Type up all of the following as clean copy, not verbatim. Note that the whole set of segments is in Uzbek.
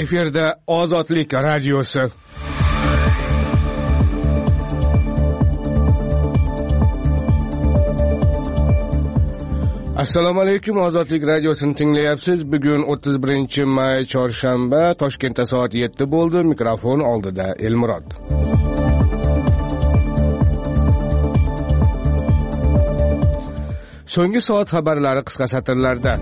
Efirda Ozodlik radiosi. Assalomu alaykum, Ozodlik radiosini tinglayapsiz. Bugun 31-may chorshanba, Toshkentda soat 7 bo'ldi. Mikrofon oldida Elmurod. So'nggi soat xabarlari qisqa satrlarda.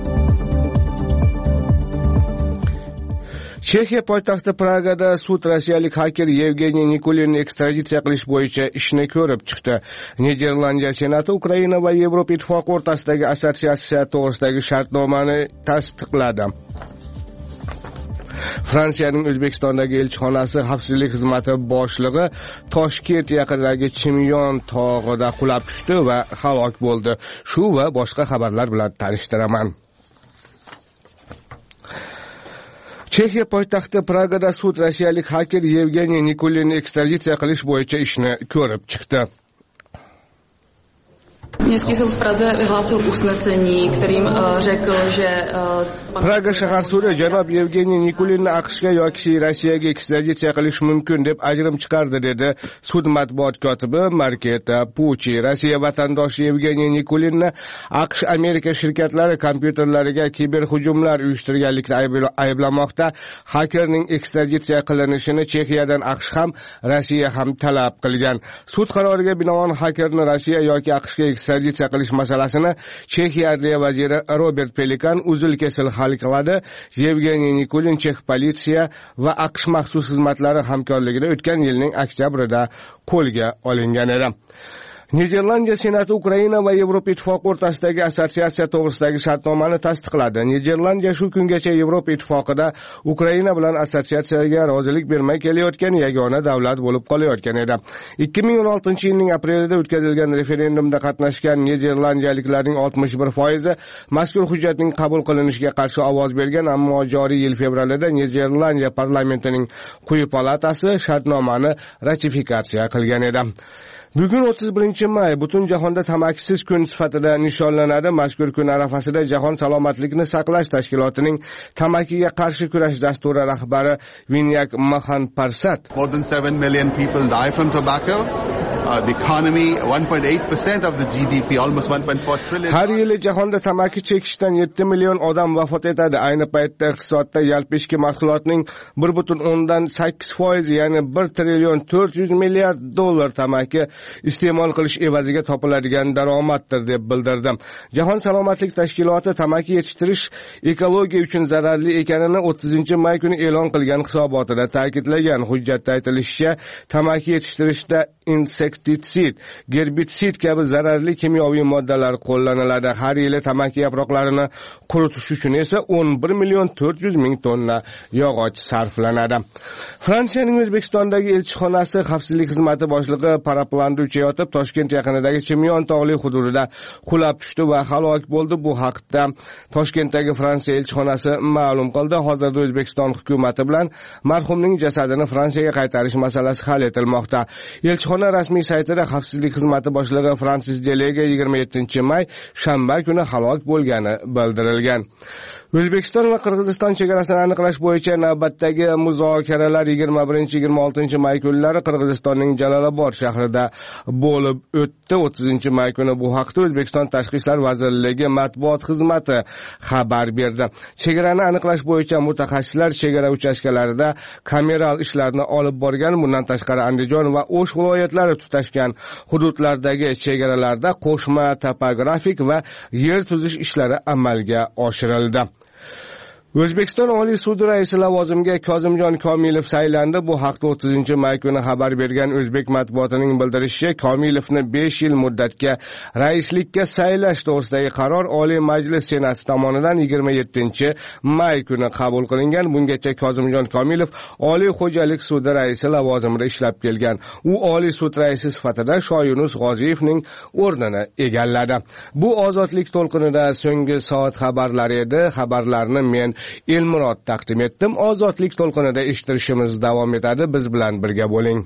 Chexiya poytaxti Pragada sud rossiyalik haker Yevgeniy Nikulinni ekstraditsiya qilish bo'yicha ishni ko'rib chiqdi. Niderlandiya senati Ukraina va Yevropa ittifoqi o'rtasidagi assotsiatsiya to'g'risidagi shartnomani tasdiqladi. Fransiyaning O'zbekistondagi elchixonasi xavfsizlik xizmati boshlig'i Toshkent yaqinidagi Chimyon tog'ida qulab tushdi va halok bo'ldi. Shu va boshqa xabarlar bilan tanishtiraman. Chexiya poytaxti Pragada sud rossiyalik haker Yevgeniy Nikulinni ekstraditsiya qilish bo'yicha ishni ko'rib chiqdi. Městský soud v Praze vyhlásil usnesení, kterým řekl, že Praga shahar sudi janob Yevgeniy Nikulinni AQShga yoki Rossiyaga ekstraditsiya qilish mumkin deb ajrim chiqardi, dedi sud matbuot kotibi Marketa Puchi. Rossiya vatandoshi Yevgeniy Nikulinni AQSh Amerika shirkatlari kompyuterlariga kiberhujumlar uyushtirganlikda ayblamoqda. Hakerning ekstraditsiya qilinishini Chexiyadan AQSh ham, Rossiya ham talab qilgan. Sud qaroriga binoan hakerni Rossiya yoki AQShga ekstraditsiya qilish masalasini Chexiya adliya vaziri Robert Pelikan uzil-kesil hal qiladi. Yevgeniy Nikulin Chex politsiya va AQSh maxsus xizmatlari hamkorligida o'tgan yilning oktyabrida qo'lga olingan edi. Niderlandiya senati Ukraina va Yevropa ittifoqi o'rtasidagi assotsiatsiya to'g'risidagi shartnomani tasdiqladi. Niderlandiya shu kungacha Yevropa ittifoqida Ukraina bilan assotsiatsiyaga rozilik bermay kelayotgan yagona davlat bo'lib qolayotgan edi. 2016-yilning aprelida o'tkazilgan referendumda qatnashgan niderlandiyaliklarning 61% mazkur hujjatning qabul qilinishiga qarshi ovoz bergan, ammo joriy yil fevralida Niderlandiya parlamentining quyi palatasi shartnomani ratifikatsiya qilgan edi. Bugun 31-may butun jahonda tamakisiz kun sifatida nishonlanadi. Mazkur kun arafasida Jahon salomatlikni saqlash tashkilotining tamakiga qarshi kurash dasturi rahbari Vinyak Mahanparsad. More than 7 million people die from tobacco. The economy, 1.8% of the GDP, almost 1.4 trillion. Har yili jahonda tamaki chekishdan 7 million odam vafot etadi. Ayni paytda iqtisodda yalpi ichki mahsulotning 1.8%, ya'ni 1 trillion 400 milliard dollar tamaki iste'mol qilish evaziga topiladigan daromaddir deb bildirdi. Jahon salomatlik tashkiloti tamaki yetishtirish ekologiya uchun zararli ekanini 30-may kuni e'lon qilgan hisobotida ta'kidlagan. Hujjatda aytilishicha, tamaki yetishtirishda insektisid, gerbitsid kabi zararli kimyoviy moddalar qo'llaniladi. Har yili tamaki yaproqlarini quritish uchun esa 11 million 400 ming tonna yog'och sarflanadi. Fransiyaning O'zbekistondagi elchixonasi xavfsizlik xizmati boshlig'i paraplanda uchayotib Toshkent yaqinidagi Chimyon tog'li hududida qulab tushdi va halok bo'ldi. Bu haqda Toshkentdagi Fransiya elchixonasi ma'lum qildi. Hozirda O'zbekiston hukumati bilan marhumning jasadini Fransiyaga qaytarish masalasi hal etilmoqda. Elchixona rasmiy saytida xavfsizlik xizmati boshlig'i Fransis Delega 27-may shanba kuni halok bo'lgani bildirilgan. O'zbekiston va Qirg'iziston chegarasini aniqlash bo'yicha navbatdagi muzokaralar 21-26-may kunlari Qirg'izistonning Jalolobod shahrida bo'lib o'tdi. 30-may kuni bu haqda O'zbekiston Tashqi ishlar vazirligi matbuot xizmati xabar berdi. Chegarani aniqlash bo'yicha mutaxassislar chegara uchastkalarida kameral ishlarni olib borgan. Bundan tashqari Andijon va O'sh viloyatlari tutashgan hududlardagi chegaralarda qo'shma topografik va yer tuzish ishlari amalga oshirildi. O'zbekiston Oliy sudi raisi lavozimiga Kozimjon Komilov saylandi. Bu haqda 30-may kuni xabar bergan o'zbek matbuotining bildirishicha, Komilovni 5 yil muddatga raislikka saylash to'g'risidagi qaror Oliy Majlis Senati tomonidan 27-may kuni qabul qilingan. Bungacha Kozimjon Komilov Oliy xo'jalik sudi raisi lavozimida ishlab kelgan. U Oliy sud raisi sifatida Shoyunus G'oziyevning o'rnini egalladi. Bu ozodlik to'lqinida so'nggi soat xabarlari edi. Xabarlarni men Elmurod taqdim etdim. Ozodlik to'lqinida eshittirishimiz davom etadi. Biz bilan birga bo'ling.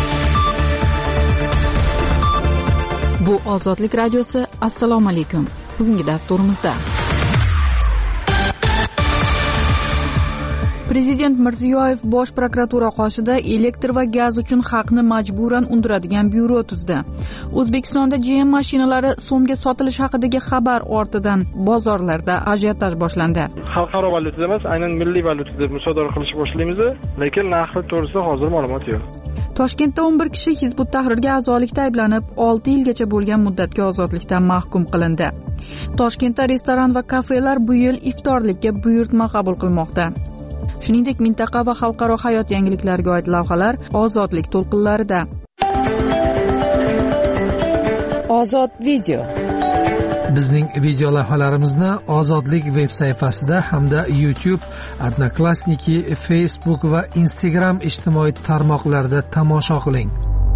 Bu Ozodlik radiosi. Assalomu alaykum. bugungi dasturimizda. Prezident Mirziyoyev Bosh prokuratura qoshida elektr va gaz uchun haqni majburan undiradigan byuro tuzdi. O'zbekistonda GM mashinalari so'mga sotilishi haqidagi xabar ortidan bozorlarda ajiotaj boshlandi. Xalqaro valyutada emas, aynan milliy valyutada musodara qilish boshlaymiz, lekin narxi to'g'risida hozir ma'lumot yo'q. Toshkentda 11 kishi Hizb ut-Tahrirga a'zolikda ayblanib, 6 yilgacha bo'lgan muddatga ozodlikdan mahkum qilindi. Toshkentda restoran va kafelar bu yil iftorlikka buyurtma qabul qilmoqda. Shuningdek, mintaqa va xalqaro hayot yangiliklariga oid lavhalar ozodlik to'lqinlarida. Ozod video. Bizning video lavhalarimizni Ozodlik veb sayfasida hamda YouTube, Odnoklassniki, Facebook va Instagram ijtimoiy tarmoqlarida tomosha qiling.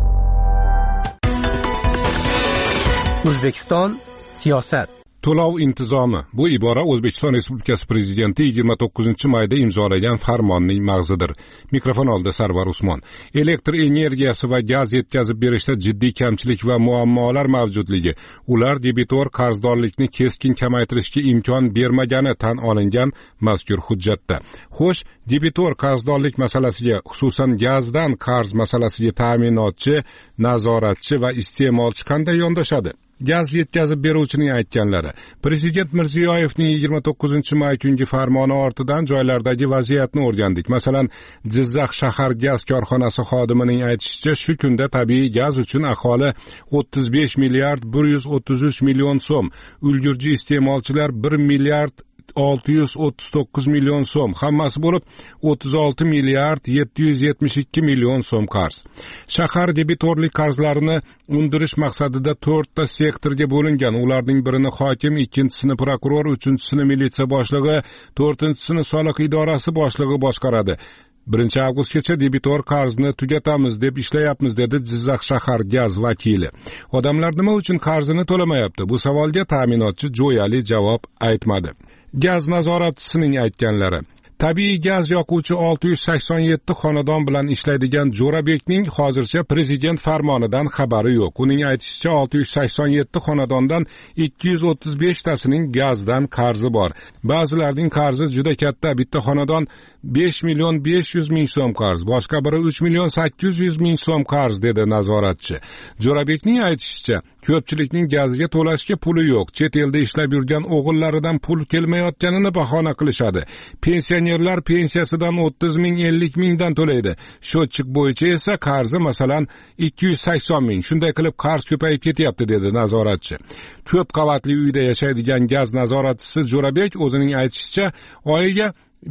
O'zbekiston siyosat. To'lov intizomi. Bu ibora O'zbekiston Respublikasi Prezidenti 29-mayda imzolagan farmonning mag'zidir. Mikrofon oldida Sarvar Usmon. Elektr energiyasi va gaz yetkazib berishda jiddiy kamchilik va muammolar mavjudligi, ular debitor qarzdorlikni keskin kamaytirishga imkon bermagani tan olingan mazkur hujjatda. Xo'sh, debitor qarzdorlik masalasiga, xususan gazdan qarz masalasiga ta'minotchi, nazoratchi va iste'molchi qanday yondashadi? Gaz yetkazib beruvchining aytganlari. Prezident Mirziyoyevning 29-may kungi farmoni ortidan joylardagi vaziyatni o'rgandik. Masalan, Jizzax shahar gaz korxonasi xodimining aytishicha, shu kunda tabiiy gaz uchun aholi 35 milliard 133 million so'm, ulgurji iste'molchilar 1 milliard 639 million so'm, hammasi bo'lib 36 milliard 772 million so'm qarz. Shahar debitorlik qarzlarini undirish maqsadida 4 ta sektorga bo'lingan. Ularning birini hokim, ikkinchisini prokuror, uchinchisini militsiya boshlig'i, to'rtinchisini soliq idorasi boshlig'i boshqaradi. 1 avgustgacha debitor qarzni tugatamiz deb ishlayapmiz, dedi Jizzax shahar gaz vakili. Odamlar nima uchun qarzini to'lamayapti? Bu savolga ta'minotchi jo'yali javob aytmadi. Gaz nazoratchisining aytganlari. Tabiiy gaz yoquvchi 687 xonadon bilan ishlaydigan Jo'rabekning hozircha prezident farmonidan xabari yo'q. Uning aytishicha 687 xonadondan 235 tasining gazdan qarzi bor. Ba'zilarning qarzi juda katta. Bitta xonadon 5 million 500 ming so'm qarz, boshqa biri 3 million 800 ming so'm qarz, dedi nazoratchi. Jo'rabekning aytishicha, ko'pchilikning gazga to'lashga puli yo'q. Chet elda ishlab yurgan o'g'illaridan pul kelmayotganini bahona qilishadi. Pensionerlar pensiyasidan 30 ming 50 mingdan to'laydi. Shotchik bo'yicha esa qarzi masalan 280 ming. Shunday qilib qarz ko'payib ketyapti, dedi nazoratchi. Ko'p qavatli uyda yashaydigan gaz nazoratchisi Jo'rabek o'zining aytishicha, oyiga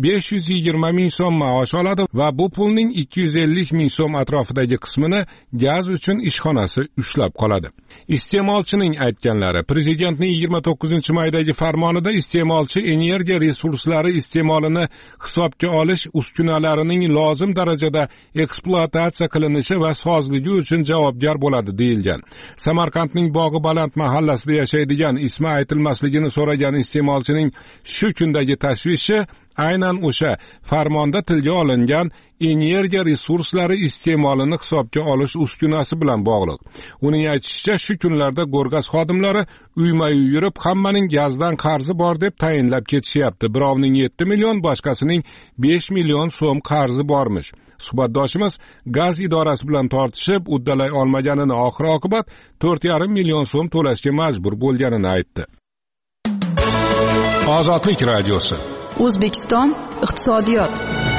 520 ming so'm maosh oladi va bu pulning 250 ming so'm atrofidagi qismini gaz uchun ishxonasi ushlab qoladi. Iste'molchining aytganlari. Prezidentning 29-maydagi farmonida iste'molchi energiya resurslari iste'molini hisobga olish uskunalarining lozim darajada ekspluatatsiya qilinishi va sozligi uchun javobgar bo'ladi, deyilgan. Samarqandning Bog'i Baland mahallasida yashaydigan, ismi aytilmasligini so'ragan iste'molchining shu kundagi tashvishi aynan o'sha farmonda tilga olingan energiya resurslari iste'molini hisobga olish uskunasi bilan bog'liq. Uning aytishicha, shu kunlarda Go'rg'az xodimlari uyma-uy yurib, hammaning gazdan qarzi bor deb tayinlab ketishyapti. Birovning 7 million, boshqasining 5 million so'm qarzi bormish. Suhbatdoshimiz gaz idorasi bilan tortishib, uddalay olmaganini, oxir oqibat 4,5 million so'm to'lashga majbur bo'lganini aytdi. Ozodlik radiosi. O'zbekiston iqtisodiyot.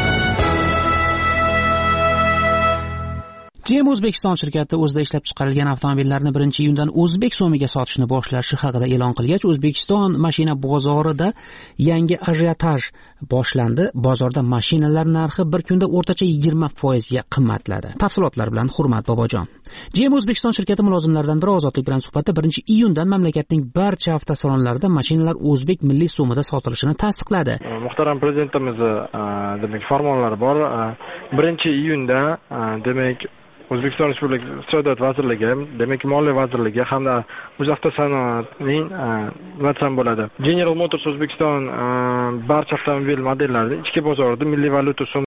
GM O'zbekiston shirkati o'zida ishlab chiqarilgan avtomobillarni 1-iyundan o'zbek so'miga sotishni boshlashi haqida e'lon qilgach, O'zbekiston mashina bozorida yangi ajiotaj boshlandi. Bozorda mashinalar narxi bir kunda o'rtacha 20% ga qimmatladi. Tafsilotlar bilan Hurmat Bobojon. GM O'zbekiston shirkati mulozimlaridan biri Ozodlik bilan suhbatda 1-iyundan mamlakatning barcha avtosalonlarida mashinalar o'zbek milliy so'mida sotilishini tasdiqladi. Muhtaram prezidentimiz demak farmonlari bor. 1-iyunda demak O'zbekiston Respublikasi Iqtisodiyot vazirligi, demak Moliya vazirligi hamda Avtosanoatning nima desam bo'ladi, General Motors O'zbekiston barcha avtomobil modellarining ichki bozorida milliy valyuta